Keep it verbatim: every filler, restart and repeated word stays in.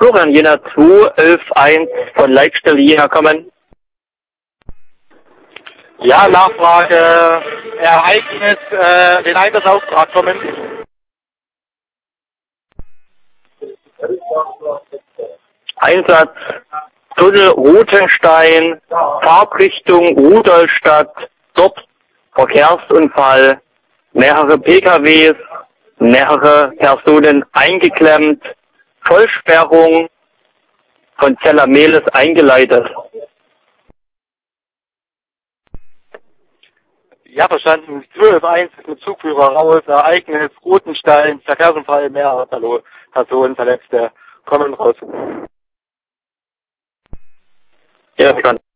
Florian Jena zwei elf eins von Leitstelle Jena kommen. Ja, Nachfrage, Ereignis, äh, den Einsatzaustrag kommen. Einsatz Tunnel Rothenstein, Fahrtrichtung Rudolstadt, dort Verkehrsunfall, mehrere P K Ws, mehrere Personen eingeklemmt, Vollsperrung von Zellameles eingeleitet. Ja, verstanden. zwölf eins ist mit Zugführer raus, Ereignis, Rotenstein, Verkehrsunfall, mehrere Personen, Verletzte, kommen raus. Ja, verstanden.